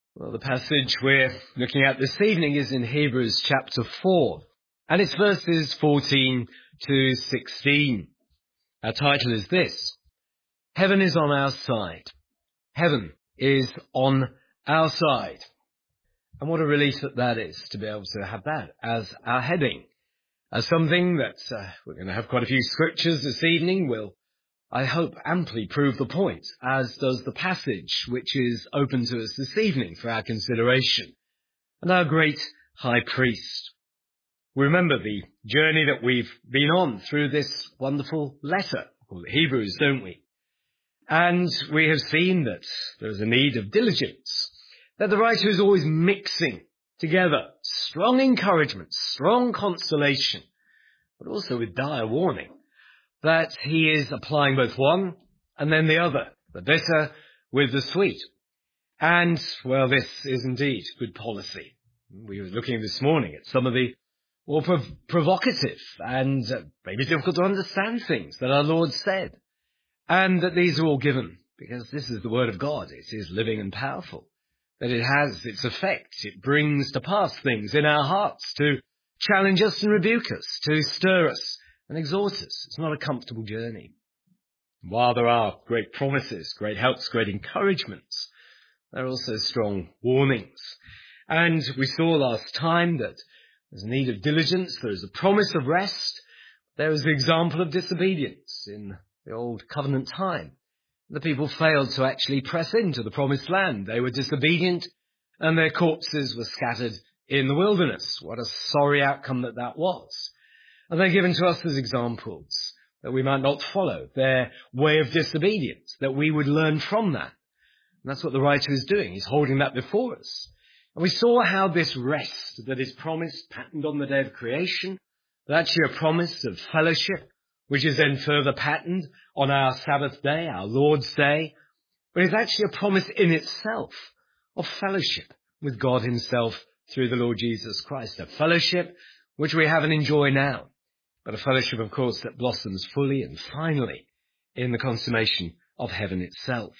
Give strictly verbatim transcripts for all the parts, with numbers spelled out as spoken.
Well, the passage we're looking at this evening is in Hebrews chapter four, and it's verses fourteen to sixteen. Our title is this: Heaven is on our side. Heaven is on our side. And what a relief that that is, to be able to have that as our heading, as something that uh, we're going to have quite a few scriptures this evening will, I hope, amply prove the point, as does the passage which is open to us this evening for our consideration, and our great high priest. We remember the journey that we've been on through this wonderful letter, called Hebrews, don't we? And we have seen that there is a need of diligence, that the writer is always mixing together strong encouragement, strong consolation, but also with dire warning, that he is applying both one and then the other, the bitter with the sweet. And, well, this is indeed good policy. We were looking this morning at some of the more prov- provocative and uh, maybe difficult to understand things that our Lord said, and that these are all given because this is the Word of God. It is living and powerful, that it has its effect. It brings to pass things in our hearts to challenge us and rebuke us, to stir us and exhort us. It's not a comfortable journey. While there are great promises, great helps, great encouragements, there are also strong warnings. And we saw last time that there's a need of diligence, there is a promise of rest, there is the example of disobedience in the old covenant time. The people failed to actually press into the promised land. They were disobedient and their corpses were scattered in the wilderness. What a sorry outcome that that was. And they're given to us as examples, that we might not follow their way of disobedience, that we would learn from that. And that's what the writer is doing. He's holding that before us. And we saw how this rest that is promised, patterned on the day of creation, is actually a promise of fellowship, which is then further patterned on our Sabbath day, our Lord's day. But it's actually a promise in itself of fellowship with God himself through the Lord Jesus Christ, a fellowship which we have and enjoy now. But a fellowship, of course, that blossoms fully and finally in the consummation of heaven itself.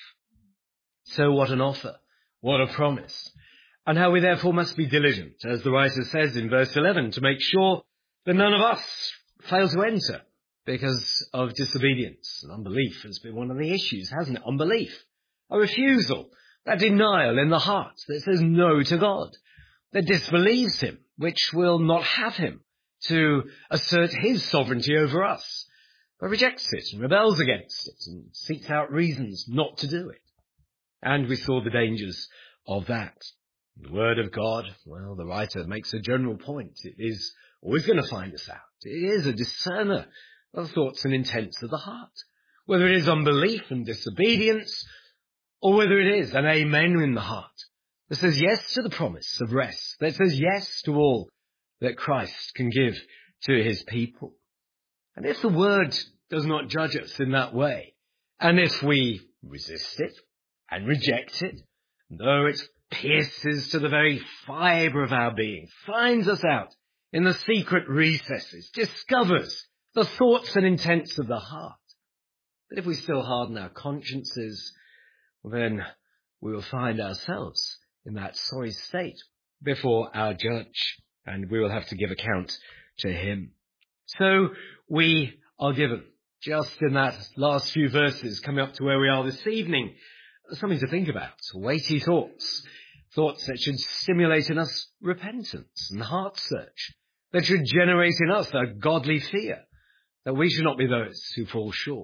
So what an offer, what a promise, and how we therefore must be diligent, as the writer says in verse eleven, to make sure that none of us fail to enter because of disobedience. And unbelief has been one of the issues, hasn't it? Unbelief, a refusal, that denial in the heart that says no to God, that disbelieves him, which will not have him to assert his sovereignty over us, but rejects it and rebels against it and seeks out reasons not to do it. And we saw the dangers of that. The Word of God, well, the writer makes a general point. It is always going to find us out. It is a discerner of the thoughts and intents of the heart, whether it is unbelief and disobedience, or whether it is an amen in the heart that says yes to the promise of rest, that says yes to all that Christ can give to his people. And if the word does not judge us in that way, and if we resist it and reject it, though it pierces to the very fibre of our being, finds us out in the secret recesses, discovers the thoughts and intents of the heart, but if we still harden our consciences, then we will find ourselves in that sorry state before our judge, and we will have to give account to him. So we are given, just in that last few verses coming up to where we are this evening, something to think about, weighty thoughts, thoughts that should stimulate in us repentance and heart search, that should generate in us a godly fear, that we should not be those who fall short.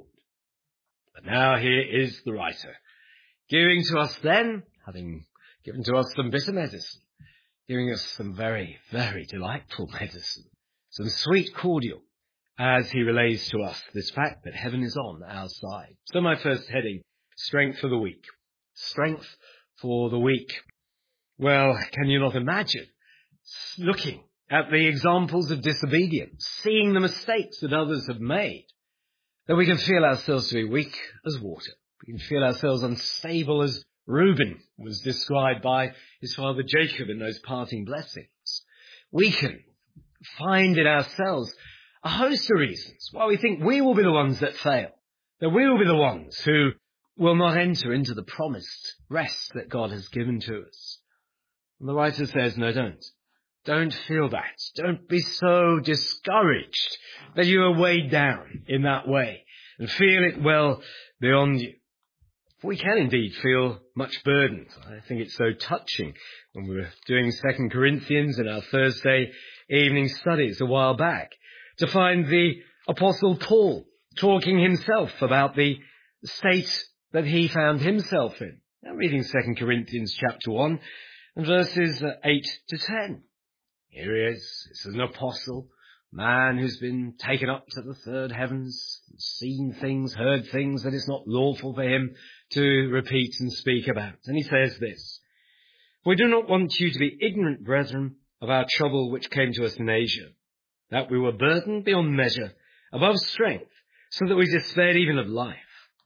But now here is the writer, giving to us then, having given to us some bitter medicine, giving us some very, very delightful medicine, some sweet cordial, as he relays to us this fact that heaven is on our side. So my first heading, strength for the weak. Strength for the weak. Well, can you not imagine looking at the examples of disobedience, seeing the mistakes that others have made, that we can feel ourselves to be weak as water. We can feel ourselves unstable as Reuben was described by his father Jacob in those parting blessings. We can find in ourselves a host of reasons why we think we will be the ones that fail, that we will be the ones who will not enter into the promised rest that God has given to us. And the writer says, no, don't. Don't feel that. Don't be so discouraged that you are weighed down in that way and feel it well beyond you. We can indeed feel much burdened. I think it's so touching when we were doing Second Corinthians in our Thursday evening studies a while back to find the Apostle Paul talking himself about the state that he found himself in. Now reading Second Corinthians chapter one and verses eight to ten. Here he is. This is an apostle, man who's been taken up to the third heavens, seen things, heard things that it's not lawful for him to repeat and speak about. And he says this, "We do not want you to be ignorant, brethren, of our trouble which came to us in Asia, that we were burdened beyond measure, above strength, so that we despaired even of life.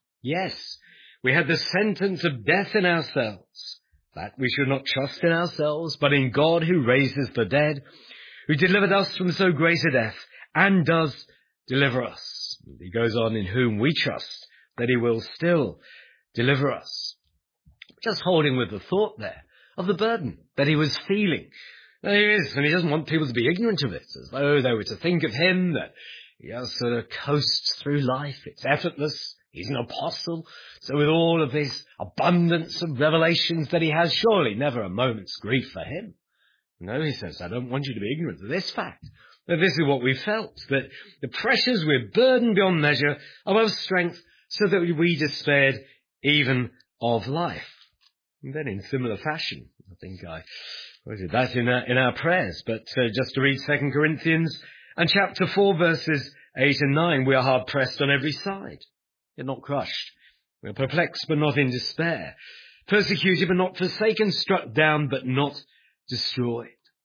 Yes, we had the sentence of death in ourselves, that we should not trust in ourselves, but in God who raises the dead, who delivered us from so great a death, and does deliver us." And he goes on, "in whom we trust that he will still deliver us." Just holding with the thought there of the burden that he was feeling. There he is, and he doesn't want people to be ignorant of it, as though they were to think of him that he just sort of coasts through life. It's effortless. He's an apostle. So with all of this abundance of revelations that he has, surely never a moment's grief for him. No, he says, I don't want you to be ignorant of this fact, that this is what we felt, that the pressures we're burdened beyond measure, above strength, so that we despaired even of life. And then in similar fashion, I think I quoted that in our, in our prayers, but uh, just to read Second Corinthians and chapter four, verses eight and nine, we are hard pressed on every side, yet not crushed. We are perplexed, but not in despair. Persecuted, but not forsaken. Struck down, but not destroyed.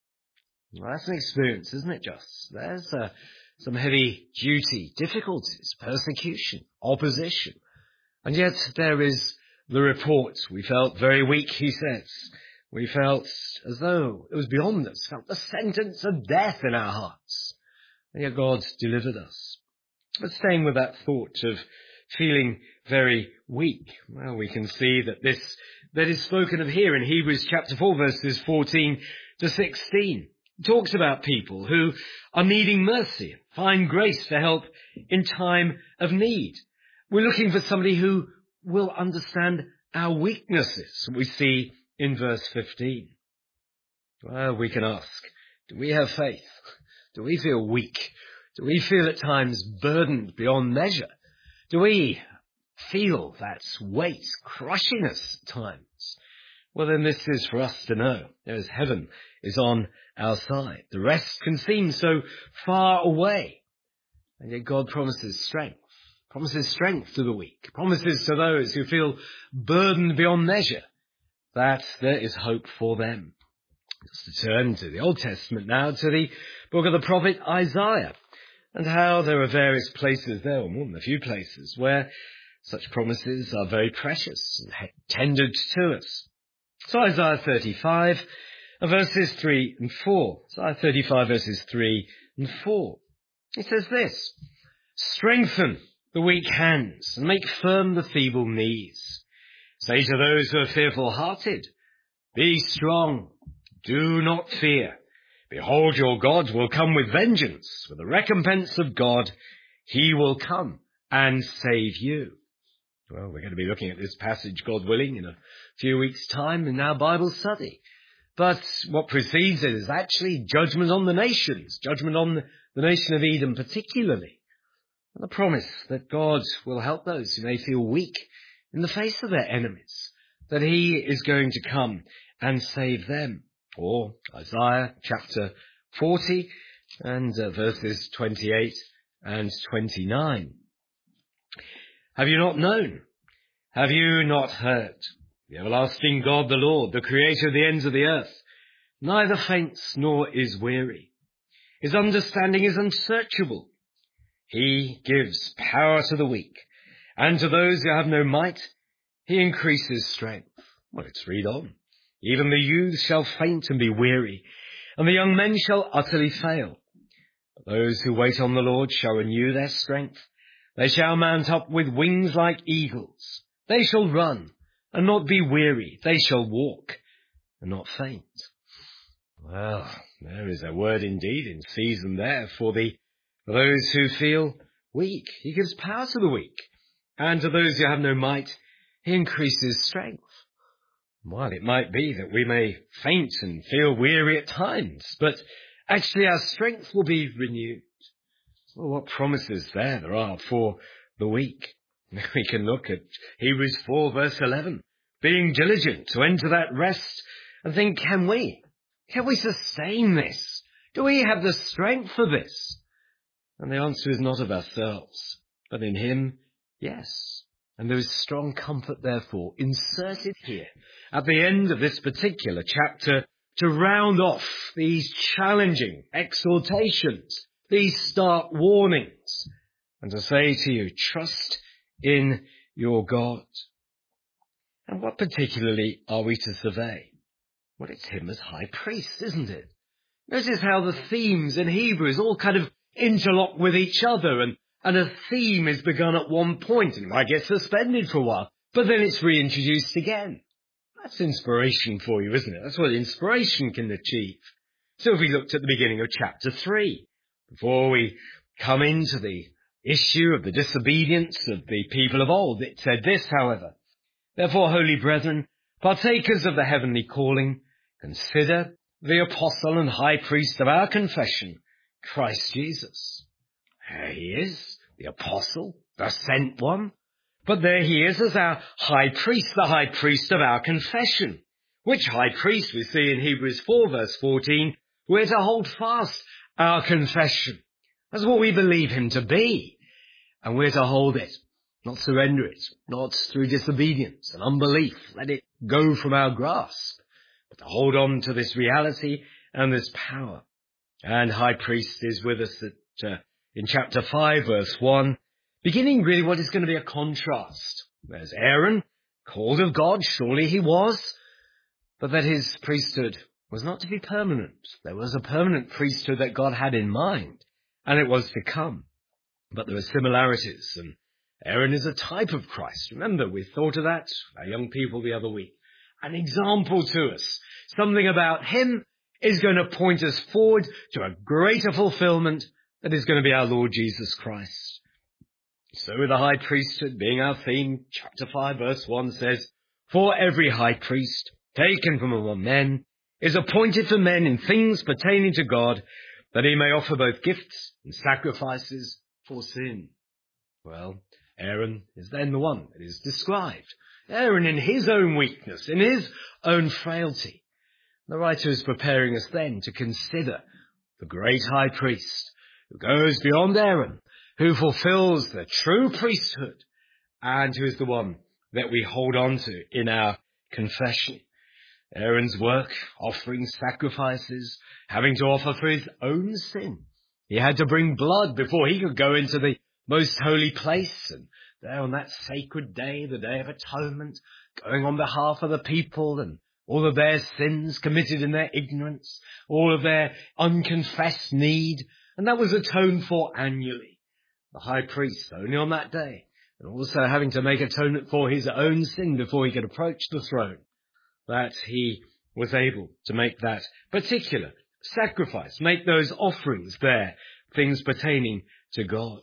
Well, that's an experience, isn't it, just? There's uh, some heavy duty, difficulties, persecution, opposition. And yet there is the report. We felt very weak, he says. We felt as though it was beyond us, felt the sentence of death in our hearts. And yet God delivered us. But staying with that thought of feeling very weak, well, we can see that this that is spoken of here in Hebrews chapter four, verses fourteen to sixteen. It talks about people who are needing mercy, find grace to help in time of need. We're looking for somebody who will understand our weaknesses, we see in verse fifteen. Well, we can ask, do we have faith? Do we feel weak? Do we feel at times burdened beyond measure? Do we feel that weight crushing us at times? Well, then this is for us to know. As heaven is on our side. The rest can seem so far away. And yet God promises strength. Promises strength to the weak. Promises to those who feel burdened beyond measure that there is hope for them. Just to turn to the Old Testament now, to the book of the prophet Isaiah, and how there are various places there, or more than a few places, where such promises are very precious and tendered to us. So Isaiah thirty-five, verses three and four. Isaiah thirty-five, verses three and four. It says this, "Strengthen the weak hands and make firm the feeble knees. Say to those who are fearful-hearted, be strong, do not fear. Behold, your God will come with vengeance. With the recompense of God, he will come and save you." Well, we're going to be looking at this passage, God willing, in a few weeks' time in our Bible study. But what precedes it is actually judgment on the nations, judgment on the nation of Edom particularly. And the promise that God will help those who may feel weak in the face of their enemies, that he is going to come and save them. Or Isaiah chapter forty and uh, verses twenty-eight and twenty-nine. "Have you not known? Have you not heard? The everlasting God, the Lord, the creator of the ends of the earth, neither faints nor is weary. His understanding is unsearchable. He gives power to the weak, and to those who have no might, he increases strength." Well, let's read on. "Even the youths shall faint and be weary, and the young men shall utterly fail. But those who wait on the Lord shall renew their strength. They shall mount up with wings like eagles. They shall run and not be weary. They shall walk and not faint." Well, there is a word indeed in season there for the for those who feel weak. He gives power to the weak. And to those who have no might, he increases strength. While it might be that we may faint and feel weary at times, but actually our strength will be renewed. Well, what promises there there are for the weak. We can look at Hebrews four verse eleven, being diligent to enter that rest, and think, can we? Can we sustain this? Do we have the strength for this? And the answer is not of ourselves, but in him, yes. And there is strong comfort, therefore, inserted here at the end of this particular chapter to round off these challenging exhortations, these stark warnings, and to say to you, trust in your God. And what particularly are we to survey? Well, it's him as high priest, isn't it? Notice how the themes in Hebrews all kind of interlock with each other, and, and a theme is begun at one point and it might get suspended for a while, but then it's reintroduced again. That's inspiration for you, isn't it? That's what inspiration can achieve. So if we looked at the beginning of chapter three, before we come into the issue of the disobedience of the people of old, it said this, however, therefore, holy brethren, partakers of the heavenly calling, consider the apostle and high priest of our confession, Christ Jesus. There he is, the apostle, the sent one. But there he is as our high priest, the high priest of our confession. Which high priest we see in Hebrews four verse fourteen, we're to hold fast our confession. That's what we believe him to be. And we're to hold it, not surrender it, not through disobedience and unbelief. Let it go from our grasp, but to hold on to this reality and this power. And high priest is with us at, uh, in chapter five, verse one, beginning really what is going to be a contrast. There's Aaron, called of God, surely he was, but that his priesthood was not to be permanent. There was a permanent priesthood that God had in mind, and it was to come. But there are similarities, and Aaron is a type of Christ. Remember, we thought of that, our young people, the other week. An example to us. Something about him is going to point us forward to a greater fulfillment that is going to be our Lord Jesus Christ. So with the high priesthood being our theme, chapter five, verse one says, for every high priest taken from among men is appointed for men in things pertaining to God, that he may offer both gifts and sacrifices for sin. Well, Aaron is then the one that is described. Aaron in his own weakness, in his own frailty. The writer is preparing us then to consider the great high priest who goes beyond Aaron, who fulfills the true priesthood, and who is the one that we hold on to in our confession. Aaron's work, offering sacrifices, having to offer for his own sin. He had to bring blood before he could go into the most holy place, and there on that sacred day, the Day of Atonement, going on behalf of the people and all of their sins committed in their ignorance, all of their unconfessed need, and that was atoned for annually. The high priest only on that day, and also having to make atonement for his own sin before he could approach the throne, that he was able to make that particular sacrifice, make those offerings there, things pertaining to God.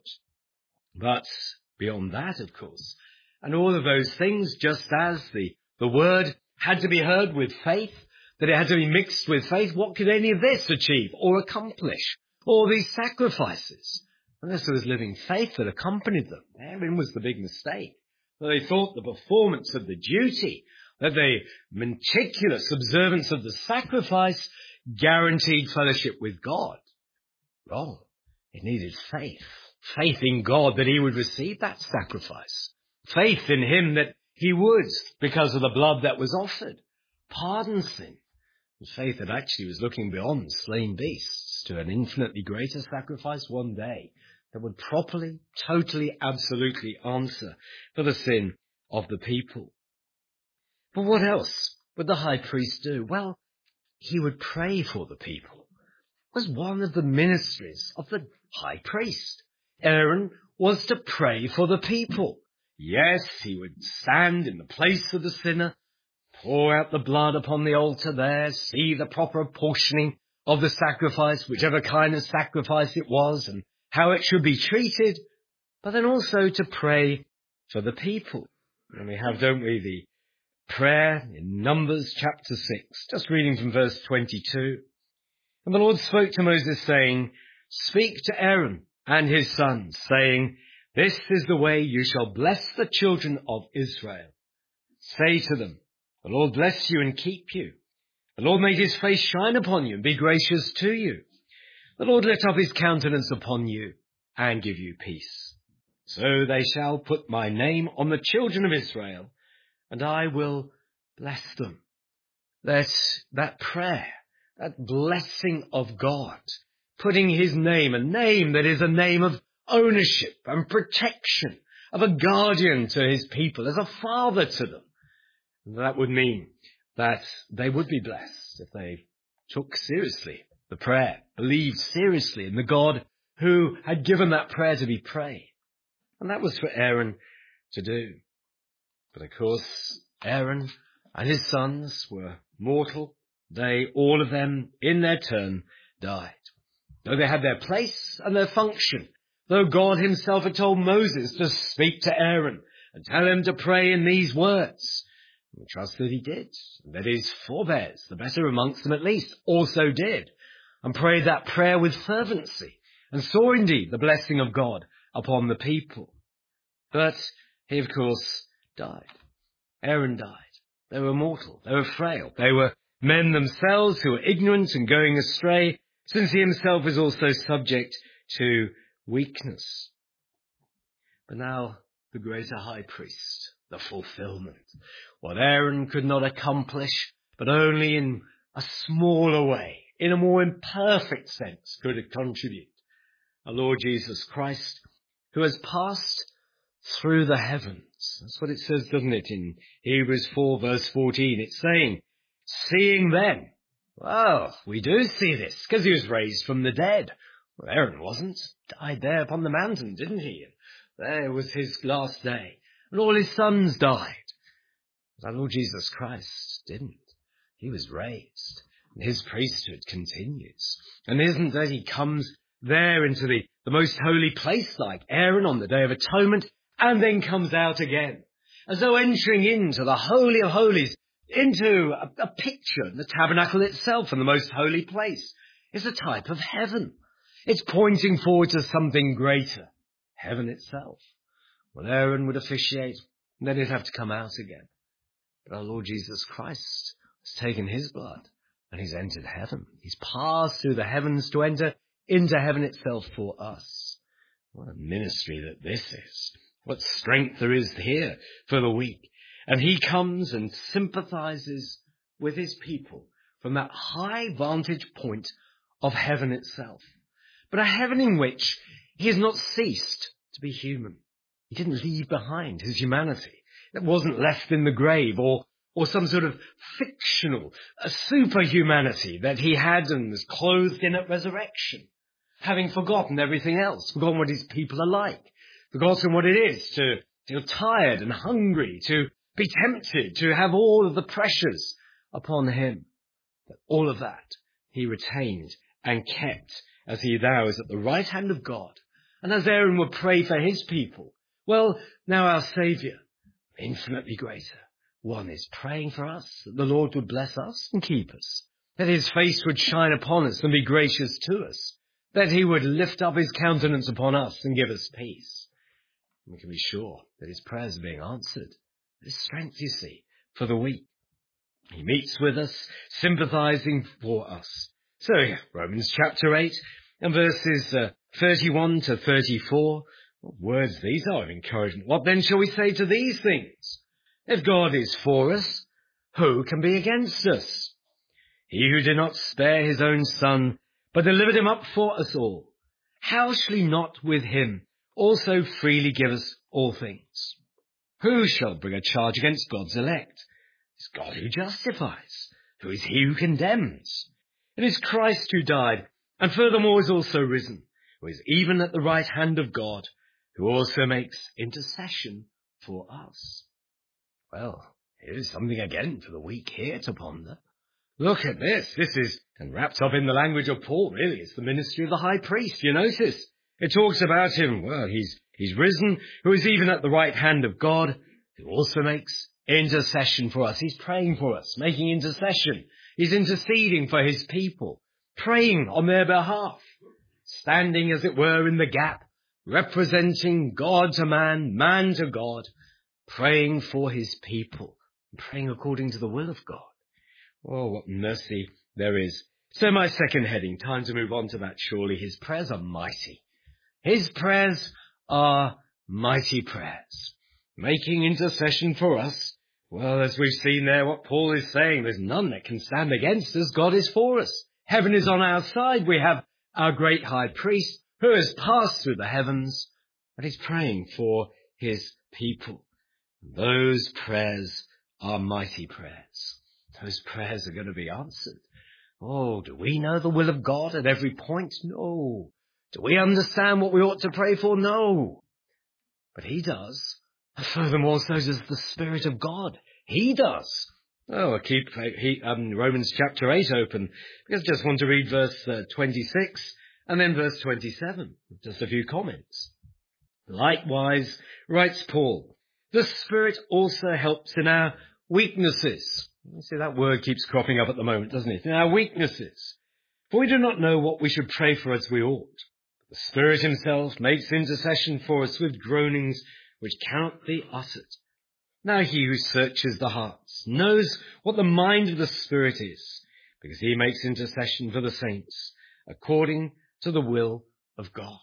But beyond that, of course, and all of those things, just as the, the word had to be heard with faith, that it had to be mixed with faith, what could any of this achieve or accomplish? All these sacrifices, unless there was living faith that accompanied them. Therein was the big mistake. They thought the performance of the duty, that the meticulous observance of the sacrifice guaranteed fellowship with God. Wrong. It needed faith. Faith in God that he would receive that sacrifice. Faith in him that he would, because of the blood that was offered, pardon sin. And faith that actually was looking beyond slain beasts to an infinitely greater sacrifice one day that would properly, totally, absolutely answer for the sin of the people. But what else would the high priest do? Well, he would pray for the people. It was one of the ministries of the high priest. Aaron was to pray for the people. Yes, he would stand in the place of the sinner, pour out the blood upon the altar there, see the proper apportioning of the sacrifice, whichever kind of sacrifice it was, and how it should be treated, but then also to pray for the people. And we have, don't we, the prayer in Numbers chapter six, just reading from verse twenty-two. And the Lord spoke to Moses, saying, Speak to Aaron and his sons, saying, This is the way you shall bless the children of Israel. Say to them, The Lord bless you and keep you. The Lord make his face shine upon you and be gracious to you. The Lord lift up his countenance upon you and give you peace. So they shall put my name on the children of Israel, and I will bless them. That, that prayer, that blessing of God, putting his name, a name that is a name of ownership and protection, of a guardian to his people, as a father to them. That would mean that they would be blessed if they took seriously the prayer, believed seriously in the God who had given that prayer to be prayed. And that was for Aaron to do. But of course, Aaron and his sons were mortal. They, all of them, in their turn, died. Though they had their place and their function, though God himself had told Moses to speak to Aaron and tell him to pray in these words, we trust that he did, and that his forebears, the better amongst them at least, also did, and prayed that prayer with fervency, and saw indeed the blessing of God upon the people. But he, of course, died. Aaron died. They were mortal. They were frail. They were men themselves who were ignorant and going astray, since he himself was also subject to weakness. But now the greater high priest, the fulfillment, what Aaron could not accomplish, but only in a smaller way, in a more imperfect sense, could contribute. Our Lord Jesus Christ, who has passed through the heavens. That's what it says, doesn't it, in Hebrews four, verse fourteen. It's saying, seeing then. Well, we do see this, because he was raised from the dead. Well, Aaron wasn't. Died there upon the mountain, didn't he? There was his last day. And all his sons died. But our Lord Jesus Christ didn't. He was raised. And his priesthood continues. And isn't that he comes there into the, the most holy place like Aaron on the Day of Atonement, and then comes out again, as though entering into the Holy of Holies, into a, a picture. The tabernacle itself and the most holy place is a type of heaven. It's pointing forward to something greater, heaven itself. Well, Aaron would officiate, and then he'd have to come out again. But our Lord Jesus Christ has taken his blood, and he's entered heaven. He's passed through the heavens to enter into heaven itself for us. What a ministry that this is. What strength there is here for the weak. And he comes and sympathizes with his people from that high vantage point of heaven itself. But a heaven in which he has not ceased to be human. He didn't leave behind his humanity. It wasn't left in the grave or, or some sort of fictional, a superhumanity that he had and was clothed in at resurrection, having forgotten everything else, forgotten what his people are like, forgotten what it is to feel tired and hungry, to be tempted, to have all of the pressures upon him. But all of that he retained and kept as he now is at the right hand of God. And as Aaron would pray for his people, well, now our Saviour, infinitely greater, one is praying for us, that the Lord would bless us and keep us, that his face would shine upon us and be gracious to us, that he would lift up his countenance upon us and give us peace. We can be sure that his prayers are being answered. There's strength, you see, for the weak. He meets with us, sympathizing for us. So, Romans chapter eight and verses uh, thirty-one to thirty-four. What words these are of encouragement. What then shall we say to these things? If God is for us, who can be against us? He who did not spare his own son, but delivered him up for us all, how shall he not with him also freely give us all things? Who shall bring a charge against God's elect? It's God who justifies. Who is he who condemns? It is Christ who died, and furthermore is also risen, who is even at the right hand of God, who also makes intercession for us. Well, Here's something again for the week here to ponder. Look at this. This is, and wrapped up in the language of Paul, really. It's the ministry of the high priest. You notice? It talks about him. Well, he's, he's risen, who is even at the right hand of God, who also makes intercession for us. He's praying for us, making intercession. He's interceding for his people, praying on their behalf, standing, as it were, in the gap, representing God to man, man to God, praying for his people, praying according to the will of God. Oh, what mercy there is. So my second heading, time to move on to that surely. His prayers are mighty. His prayers are mighty prayers, making intercession for us. Well, as we've seen there, what Paul is saying, there's none that can stand against us. God is for us. Heaven is on our side. We have our great high priest who has passed through the heavens, and he's praying for his people. Those prayers are mighty prayers. Those prayers are going to be answered. Oh, do we know the will of God at every point? No. Do we understand what we ought to pray for? No. But he does. And furthermore, so does the Spirit of God. He does. Oh, I keep he, um, Romans chapter eight open, because I just want to read verse uh, twenty-six and then verse twenty-seven. Just a few comments. Likewise, writes Paul, the Spirit also helps in our weaknesses. You see, that word keeps cropping up at the moment, doesn't it? In our weaknesses. For we do not know what we should pray for as we ought. The Spirit himself makes intercession for us with groanings which cannot be uttered. Now he who searches the hearts knows what the mind of the Spirit is, because he makes intercession for the saints according to the will of God.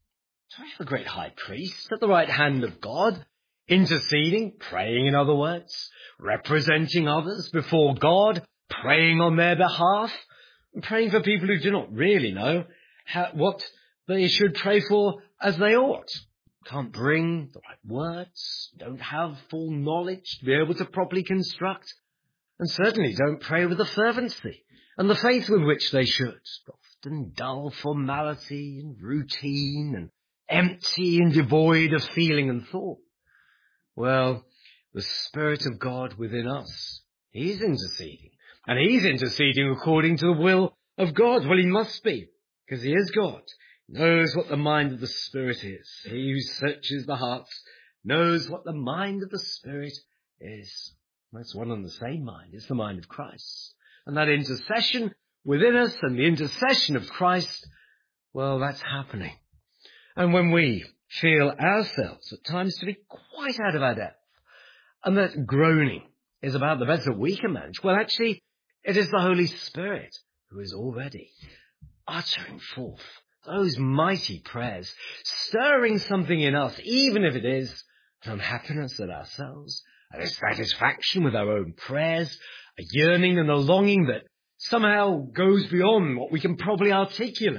So we have a great high priest at the right hand of God, interceding, praying in other words, representing others before God, praying on their behalf, and praying for people who do not really know how, what they should pray for as they ought. Can't bring the right words, don't have full knowledge to be able to properly construct, and certainly don't pray with the fervency and the faith with which they should. Often dull formality and routine and empty and devoid of feeling and thought. Well, the Spirit of God within us, he's interceding. And he's interceding according to the will of God. Well, he must be, because he is God. Knows what the mind of the Spirit is. He who searches the hearts knows what the mind of the Spirit is. That's one and the same mind. It's the mind of Christ. And that intercession within us and the intercession of Christ, well, that's happening. And when we feel ourselves at times to be quite out of our depth, and that groaning is about the best that we can manage, well, actually, it is the Holy Spirit who is already uttering forth those mighty prayers, stirring something in us, even if it is an unhappiness at ourselves, a dissatisfaction with our own prayers, a yearning and a longing that somehow goes beyond what we can probably articulate.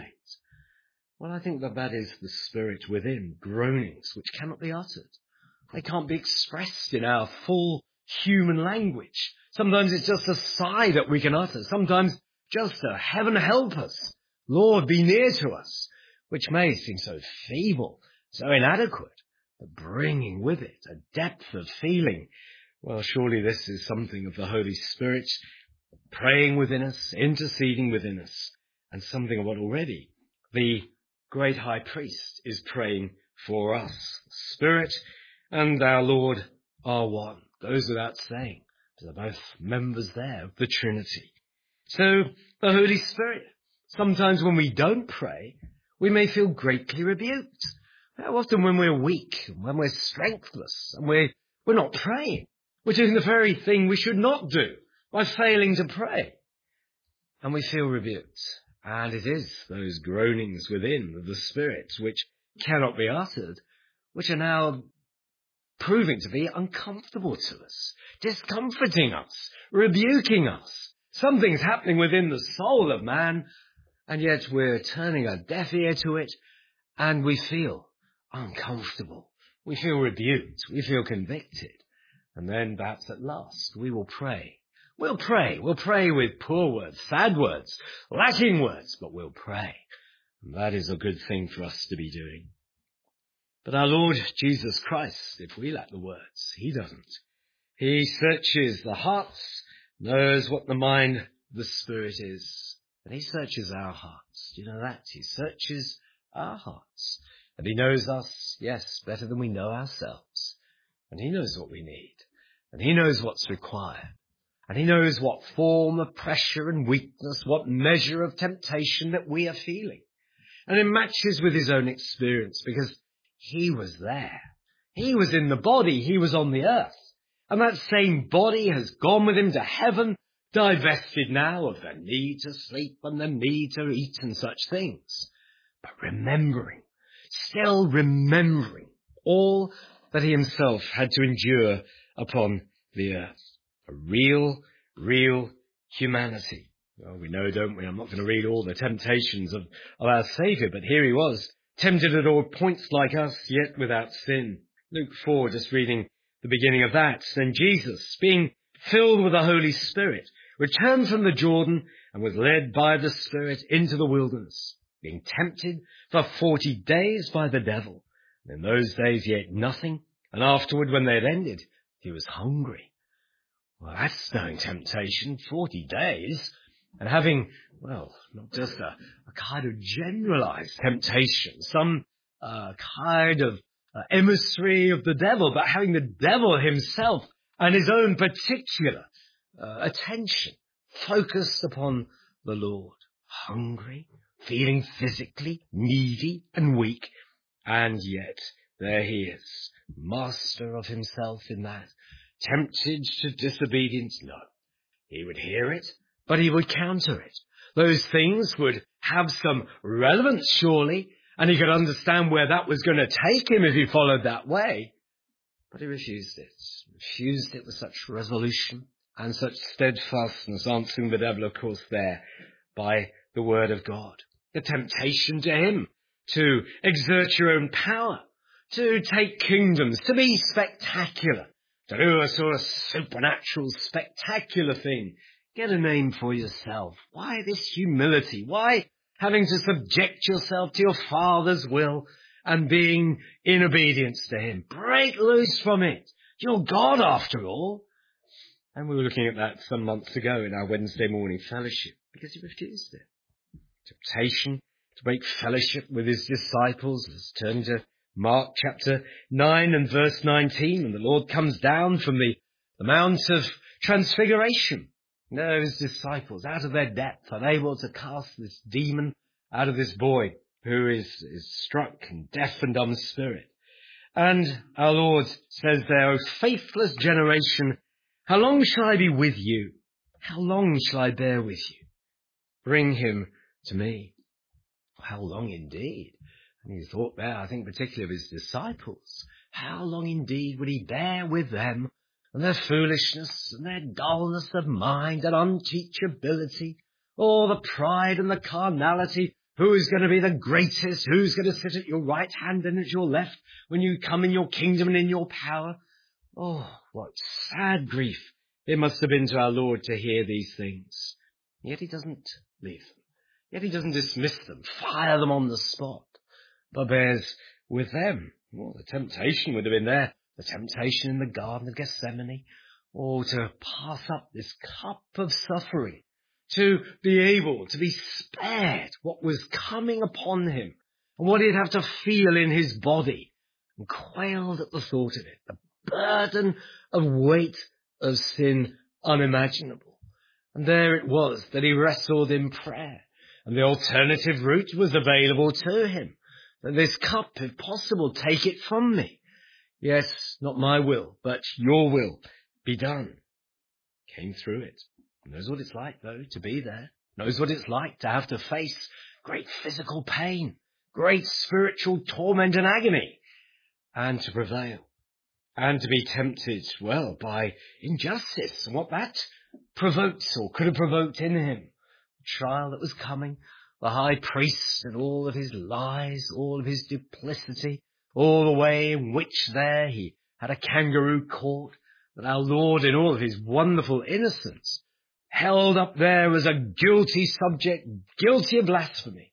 Well, I think that that is the Spirit within, groanings which cannot be uttered. They can't be expressed in our full human language. Sometimes it's just a sigh that we can utter. Sometimes just a heaven help us. Lord, be near to us, which may seem so feeble, so inadequate, but bringing with it a depth of feeling. Well, surely this is something of the Holy Spirit praying within us, interceding within us, and something of what already the great high priest is praying for us. Spirit and our Lord are one. Goes without saying. They're both members there of the Trinity. So the Holy Spirit, sometimes when we don't pray, we may feel greatly rebuked. How often when we're weak, when we're strengthless, and we're, we're not praying, we're doing the very thing we should not do by failing to pray. And we feel rebuked. And it is those groanings within of the Spirit which cannot be uttered, which are now proving to be uncomfortable to us, discomforting us, rebuking us. Something's happening within the soul of man, and yet we're turning a deaf ear to it, and we feel uncomfortable. We feel rebuked. We feel convicted. And then perhaps at last we will pray. We'll pray. We'll pray with poor words, sad words, lacking words, but we'll pray. And that is a good thing for us to be doing. But our Lord Jesus Christ, if we lack the words, he doesn't. He searches the hearts, knows what the mind of the Spirit is. And he searches our hearts. Do you know that? He searches our hearts. And he knows us, yes, better than we know ourselves. And he knows what we need. And he knows what's required. And he knows what form of pressure and weakness, what measure of temptation that we are feeling. And it matches with his own experience because he was there. He was in the body. He was on the earth. And that same body has gone with him to heaven, divested now of the need to sleep and the need to eat and such things. But remembering, still remembering all that he himself had to endure upon the earth. A real, real humanity. Well, we know, don't we? I'm not going to read all the temptations of, of our Saviour, but here he was, tempted at all points like us, yet without sin. Luke four, just reading the beginning of that. Then Jesus, being filled with the Holy Spirit, returned from the Jordan and was led by the Spirit into the wilderness, being tempted for forty days by the devil. And in those days he ate nothing, and afterward, when they had ended, he was hungry. Well, that's knowing temptation, forty days, and having, well, not just a, a kind of generalized temptation, some uh, kind of uh, emissary of the devil, but having the devil himself and his own particular uh, attention focused upon the Lord. Hungry, feeling physically needy and weak, and yet there he is, master of himself in that. Tempted to disobedience? No. He would hear it, but he would counter it. Those things would have some relevance, surely, and he could understand where that was going to take him if he followed that way. But he refused it. Refused it with such resolution and such steadfastness, answering the devil, of course, there by the word of God. The temptation to him to exert your own power, to take kingdoms, to be spectacular, to do a sort of supernatural, spectacular thing. Get a name for yourself. Why this humility? Why having to subject yourself to your Father's will and being in obedience to him? Break loose from it. You're God after all. And we were looking at that some months ago in our Wednesday morning fellowship because he refused it. Temptation to make fellowship with his disciples. Let's turn to Mark chapter nine and verse nineteen, and the Lord comes down from the, the Mount of Transfiguration. And there his disciples, out of their depth, unable to cast this demon out of this boy who is, is struck and deaf and dumb spirit. And our Lord says there, O faithless generation, how long shall I be with you? How long shall I bear with you? Bring him to me. How long indeed? And he thought there, I think particularly of his disciples. How long indeed would he bear with them and their foolishness and their dullness of mind and unteachability, all the pride and the carnality? Who is going to be the greatest? Who's going to sit at your right hand and at your left when you come in your kingdom and in your power? Oh, what sad grief it must have been to our Lord to hear these things. Yet he doesn't leave them. Yet he doesn't dismiss them, fire them on the spot, but bears with them. Well, the temptation would have been there. The temptation in the Garden of Gethsemane. Or to pass up this cup of suffering. To be able to be spared what was coming upon him. And what he'd have to feel in his body. And quailed at the thought of it. The burden of weight of sin unimaginable. And there it was that he wrestled in prayer. And the alternative route was available to him. That this cup, if possible, take it from me. Yes, not my will, but your will be done. Came through it. Knows what it's like, though, to be there. Knows what it's like to have to face great physical pain, great spiritual torment and agony, and to prevail. And to be tempted, well, by injustice, and what that provoked or could have provoked in him. Trial that was coming, the high priest and all of his lies, all of his duplicity, all the way in which there he had a kangaroo court, that our Lord in all of his wonderful innocence held up there as a guilty subject, guilty of blasphemy.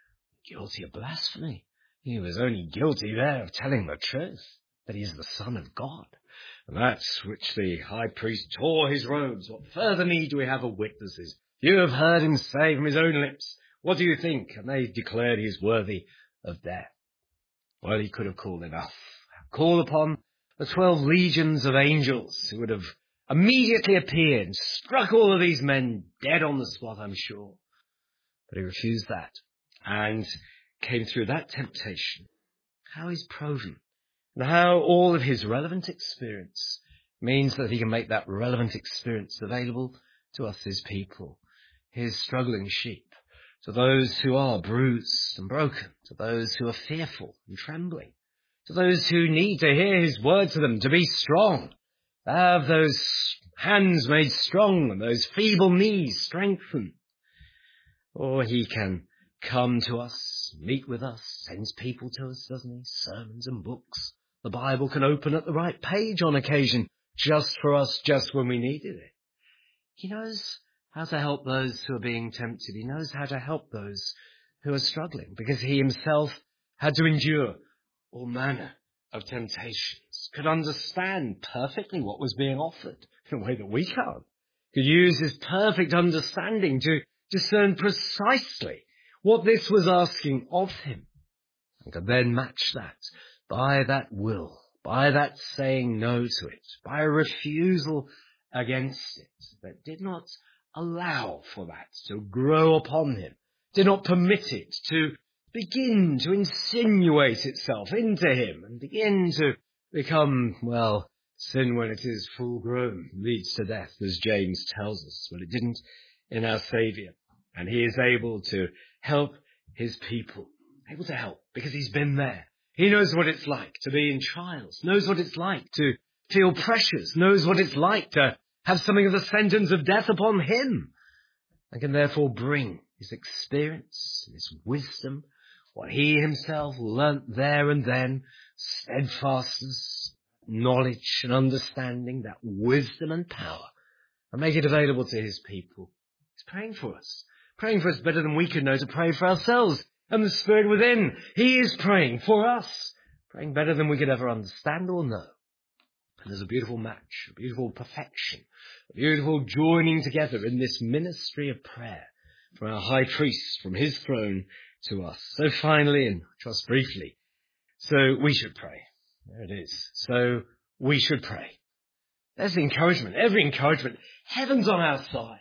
Guilty of blasphemy? He was only guilty there of telling the truth, that he is the Son of God. And that's which the high priest tore his robes. What further need do we have of witnesses? You have heard him say from his own lips, what do you think? And they declared he is worthy of death. Well, he could have called enough. Call upon the twelve legions of angels who would have immediately appeared and struck all of these men dead on the spot, I'm sure. But he refused that and came through that temptation. How he's proven and how all of his relevant experience means that he can make that relevant experience available to us, his people, his struggling sheep, to those who are bruised and broken, to those who are fearful and trembling, to those who need to hear his word to them, to be strong, to have those hands made strong and those feeble knees strengthened. Or he can come to us, meet with us, sends people to us, doesn't he? Sermons and books. The Bible can open at the right page on occasion, just for us, just when we needed it. He knows how to help those who are being tempted. He knows how to help those who are struggling, because he himself had to endure all manner of temptations, could understand perfectly what was being offered in a way that we can't, could use his perfect understanding to discern precisely what this was asking of him, and could then match that by that will, by that saying no to it, by a refusal against it that did not allow for that to grow upon him, did not permit it to begin to insinuate itself into him and begin to become, well, sin when it is full grown leads to death, as James tells us. Well, it didn't in our Saviour. And he is able to help his people, able to help because he's been there. He knows what it's like to be in trials, knows what it's like to feel pressures, knows what it's like to have something of the sentence of death upon him, and can therefore bring his experience, his wisdom, what he himself learnt there and then, steadfastness, knowledge and understanding, that wisdom and power, and make it available to his people. He's praying for us, praying for us better than we could know to pray for ourselves. And the Spirit within, he is praying for us, praying better than we could ever understand or know. And there's a beautiful match, a beautiful perfection, a beautiful joining together in this ministry of prayer from our high priest, from his throne to us. So finally, and just briefly, so we should pray. There it is. So we should pray. There's the encouragement, every encouragement. Heaven's on our side.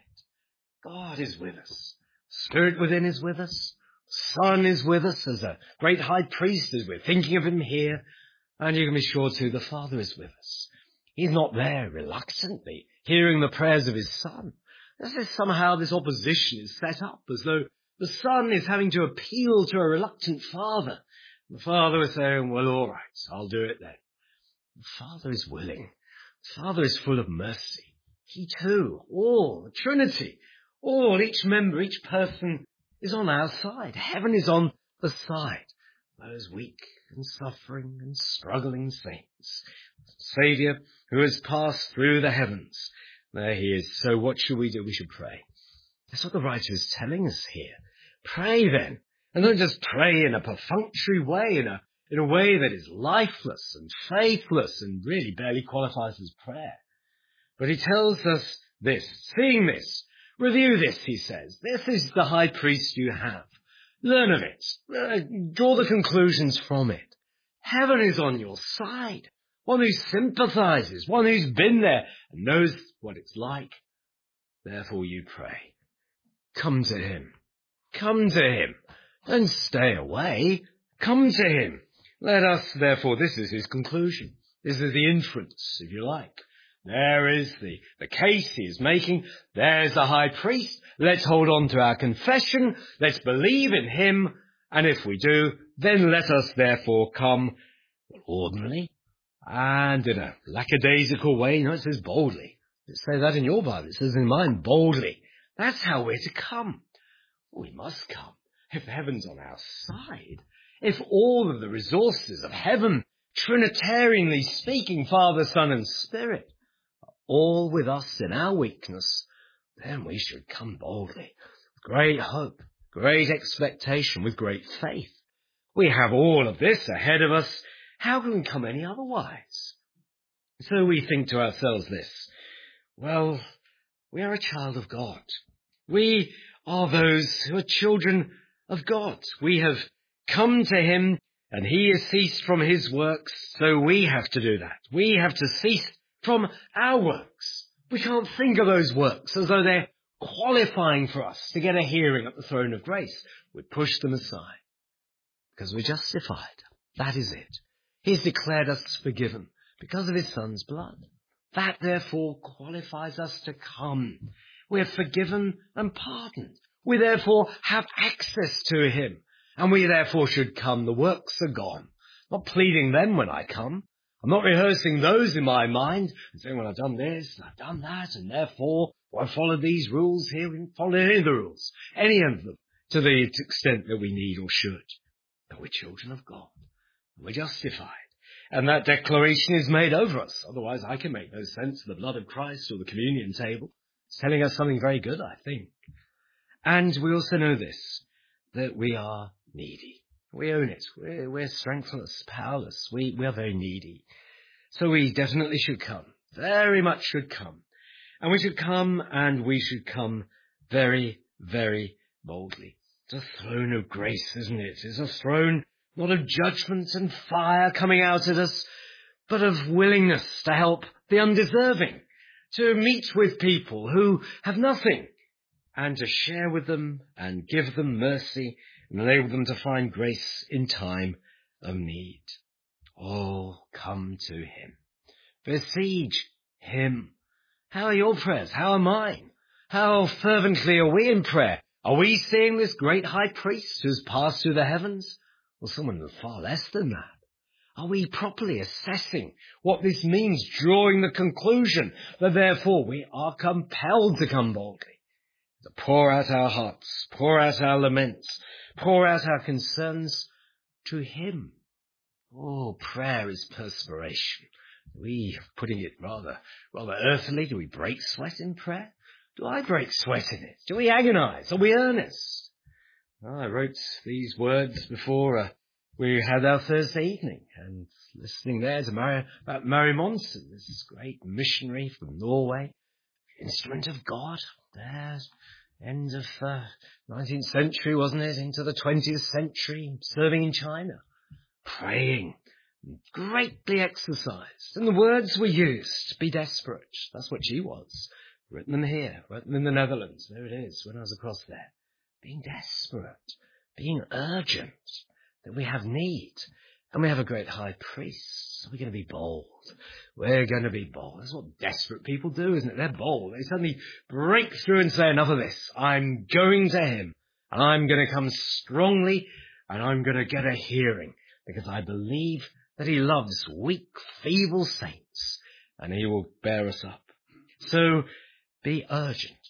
God is with us. Spirit within is with us. Son is with us as a great high priest as we're thinking of him here. And you can be sure too, the Father is with us. He's not there reluctantly hearing the prayers of his Son. This is somehow this opposition is set up as though the Son is having to appeal to a reluctant Father. The Father is saying, well, all right, I'll do it then. The Father is willing. The Father is full of mercy. He too, all, the Trinity, all, each member, each person is on our side. Heaven is on the side of those weak and suffering and struggling saints. Saviour who has passed through the heavens. There he is. So what should we do? We should pray. That's what the writer is telling us here. Pray then. And don't just pray in a perfunctory way, in a, in a way that is lifeless and faithless and really barely qualifies as prayer. But he tells us this, seeing this, review this, he says. This is the high priest you have. Learn of it. Uh, draw the conclusions from it. Heaven is on your side. One who sympathizes, one who's been there and knows what it's like. Therefore you pray. Come to him. Come to him. Don't stay away. Come to him. Let us, therefore, this is his conclusion. This is the inference, if you like. There is the, the case he is making. There's the high priest. Let's hold on to our confession. Let's believe in him. And if we do, then let us therefore come ordinarily and in a lackadaisical way. No, it says boldly. It says that in your Bible. It says in mine, boldly. That's how we're to come. We must come. If heaven's on our side, if all of the resources of heaven, Trinitarianly speaking, Father, Son, and Spirit, are all with us in our weakness, then we should come boldly, with great hope, great expectation, with great faith. We have all of this ahead of us. How can we come any otherwise? So we think to ourselves this: well, we are a child of God. We are those who are children of God. We have come to him and he has ceased from his works, so we have to do that. We have to cease from our works. We can't think of those works as though they're qualifying for us to get a hearing at the throne of grace. We push them aside because we're justified. That is it. He's declared us forgiven because of his Son's blood. That therefore qualifies us to come. We're forgiven and pardoned. We therefore have access to him, and we therefore should come. The works are gone. I'm not pleading them when I come. I'm not rehearsing those in my mind and saying, well, I've done this, and I've done that, and therefore well, I've followed these rules here and followed any of the rules, any of them, to the extent that we need or should. But we're children of God. We're justified. And that declaration is made over us. Otherwise, I can make no sense of the blood of Christ or the communion table. It's telling us something very good, I think. And we also know this, that we are needy. We own it. We're, we're strengthless, powerless. We, we are very needy. So we definitely should come. Very much should come. And we should come, and we should come very, very boldly. It's a throne of grace, isn't it? It's a throne not of judgment and fire coming out at us, but of willingness to help the undeserving, to meet with people who have nothing, and to share with them and give them mercy and enable them to find grace in time of need. Oh, come to him. Besiege him. How are your prayers? How are mine? How fervently are we in prayer? Are we seeing this great high priest who's passed through the heavens? Or someone far less than that? Are we properly assessing what this means, drawing the conclusion that therefore we are compelled to come boldly, to pour out our hearts, pour out our laments, pour out our concerns to him? Oh, prayer is perspiration. We, putting it rather, rather earthily, do we break sweat in prayer? Do I break sweat in it? Do we agonize? Are we earnest? Well, I wrote these words before uh, we had our Thursday evening, and listening there to Mary, about Mary Monson, this great missionary from Norway, instrument of God, there, end of uh, nineteenth century, wasn't it, into the twentieth century, serving in China, praying, greatly exercised, and the words were used, be desperate. That's what she was. Written them here, written in the Netherlands. There it is, when I was across there. Being desperate, being urgent, that we have need. And we have a great high priest, so we're going to be bold. We're going to be bold. That's what desperate people do, isn't it? They're bold. They suddenly break through and say, enough of this. I'm going to him, and I'm going to come strongly, and I'm going to get a hearing, because I believe that he loves weak, feeble saints, and he will bear us up. So be urgent.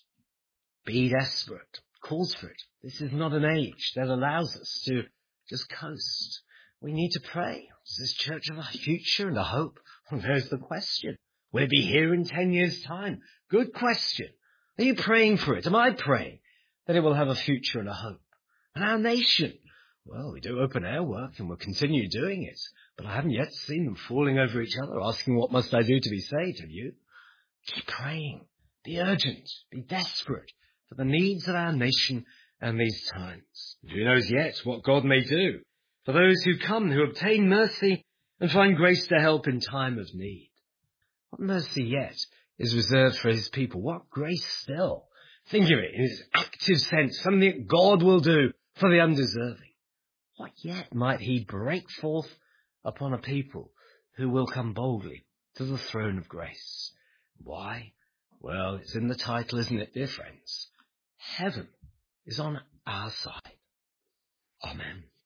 Be desperate. Calls for it. This is not an age that allows us to just coast. We need to pray. Is this church of a future and a hope? Well, there's the question. Will it be here in ten years' time? Good question. Are you praying for it? Am I praying that it will have a future and a hope? And our nation? Well, we do open air work and we'll continue doing it. But I haven't yet seen them falling over each other, asking what must I do to be saved, have you? Keep praying. Be urgent. Be desperate for the needs of our nation and these times. Who knows yet what God may do for those who come, who obtain mercy and find grace to help in time of need. What mercy yet is reserved for his people? What grace still? Think of it in its active sense, something that God will do for the undeserving. What yet might he break forth upon a people who will come boldly to the throne of grace? Why? Well, it's in the title, isn't it, dear friends? Heaven is on our side. Amen.